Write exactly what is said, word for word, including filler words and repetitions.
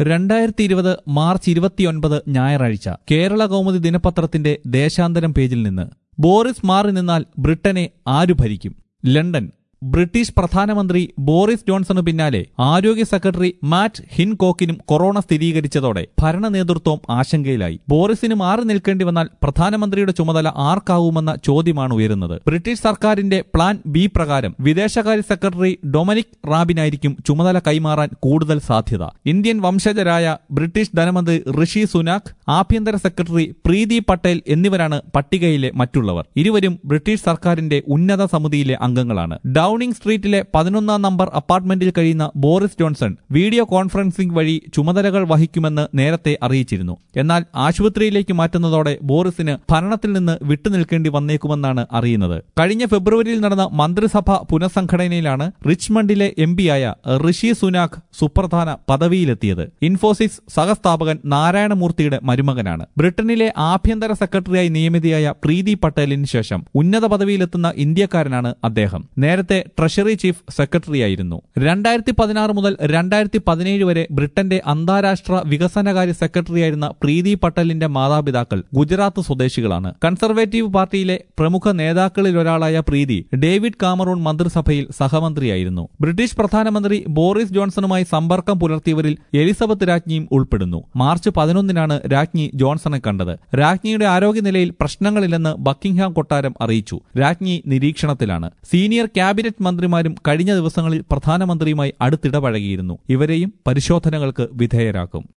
രണ്ടായിരത്തി ഇരുപത് മാർച്ച് ഇരുപത്തിയൊൻപത് ഞായറാഴ്ച കേരള കൗമുദി ദിനപത്രത്തിന്റെ ദേശാന്തരം പേജിൽ നിന്ന് ബോറിസ് മാറി നിന്നാൽ ബ്രിട്ടനെ ആരു ഭരിക്കും? ലണ്ടൻ. ബ്രിട്ടീഷ് പ്രധാനമന്ത്രി ബോറിസ് ജോൺസണു പിന്നാലെ ആരോഗ്യ സെക്രട്ടറി മാറ്റ് ഹിൻകോക്കിനും കൊറോണ സ്ഥിരീകരിച്ചതോടെ ഭരണ നേതൃത്വം ആശങ്കയിലായി. ബോറിസിന് മാറി നിൽക്കേണ്ടി വന്നാൽ പ്രധാനമന്ത്രിയുടെ ചുമതല ആർക്കാവുമെന്ന ചോദ്യമാണ് ഉയരുന്നത്. ബ്രിട്ടീഷ് സർക്കാരിന്റെ പ്ലാൻ ബി പ്രകാരം വിദേശകാര്യ സെക്രട്ടറി ഡൊമിനിക് റാബിനായിരിക്കും ചുമതല കൈമാറാൻ കൂടുതൽ സാധ്യത. ഇന്ത്യൻ വംശജരായ ബ്രിട്ടീഷ് ധനമന്ത്രി ഋഷി സുനാക്, ആഭ്യന്തര സെക്രട്ടറി പ്രീതി പട്ടേൽ എന്നിവരാണ് പട്ടികയിലെ മറ്റുള്ളവർ. ഇരുവരും ബ്രിട്ടീഷ് സർക്കാരിന്റെ ഉന്നത സമിതിയിലെ അംഗങ്ങളാണ്. ഡൌണിംഗ് സ്ട്രീറ്റിലെ പതിനൊന്നാം നമ്പർ അപ്പാർട്ട്മെന്റിൽ കഴിയുന്ന ബോറിസ് ജോൺസൺ വീഡിയോ കോൺഫറൻസിംഗ് വഴി ചുമതലകൾ വഹിക്കുമെന്ന് നേരത്തെ അറിയിച്ചിരുന്നു. എന്നാൽ ആശുപത്രിയിലേക്ക് മാറ്റുന്നതോടെ ബോറിസിന് ഭരണത്തിൽ നിന്ന് വിട്ടുനിൽക്കേണ്ടി വന്നേക്കുമെന്നാണ് അറിയുന്നത്. കഴിഞ്ഞ ഫെബ്രുവരിയിൽ നടന്ന മന്ത്രിസഭ പുനഃസംഘടനയിലാണ് റിച്ച്മണ്ടിലെ എം പിയായ ഋഷി സുനാക് സുപ്രധാന പദവിയിലെത്തിയത്. ഇൻഫോസിസ് സഹസ്ഥാപകൻ നാരായണമൂർത്തിയുടെ മരുമകനാണ്. ബ്രിട്ടനിലെ ആഭ്യന്തര സെക്രട്ടറിയായി നിയമിതയായ പ്രീതി പട്ടേലിന് ശേഷം ഉന്നത പദവിയിലെത്തുന്ന ഇന്ത്യക്കാരനാണ് അദ്ദേഹം. നേരത്തെ ട്രഷറി ചീഫ് സെക്രട്ടറിയായിരുന്നു. രണ്ടായിരത്തി പതിനാറ് മുതൽ രണ്ടായിരത്തി പതിനേഴ് വരെ ബ്രിട്ടന്റെ അന്താരാഷ്ട്ര വികസനകാര്യ സെക്രട്ടറിയായിരുന്ന പ്രീതി പട്ടേലിന്റെ മാതാപിതാക്കൾ ഗുജറാത്ത് സ്വദേശികളാണ്. കൺസർവേറ്റീവ് പാർട്ടിയിലെ പ്രമുഖ നേതാക്കളിലൊരാളായ പ്രീതി ഡേവിഡ് കാമറൂൺ മന്ത്രിസഭയിൽ സഹമന്ത്രിയായിരുന്നു. ബ്രിട്ടീഷ് പ്രധാനമന്ത്രി ബോറിസ് ജോൺസണുമായി സമ്പർക്കം പുലർത്തിയവരിൽ എലിസബത്ത് രാജ്ഞിയും ഉൾപ്പെടുന്നു. മാർച്ച് പതിനൊന്നിനാണ് രാജ്ഞി ജോൺസണെ കണ്ടത്. രാജ്ഞിയുടെ ആരോഗ്യനിലയിൽ പ്രശ്നങ്ങളില്ലെന്ന് ബക്കിംഗ്ഹാം കൊട്ടാരം അറിയിച്ചു. രാജ്ഞി നിരീക്ഷണത്തിലാണ്. സീനിയർ ക്യാബിനറ്റ് മന്ത്രിമാരും കഴിഞ്ഞ ദിവസങ്ങളിൽ പ്രധാനമന്ത്രിയുമായി അടുത്തിടപഴകിയിരുന്നു. ഇവരെയും പരിശോധനകൾക്ക് വിധേയരാക്കും.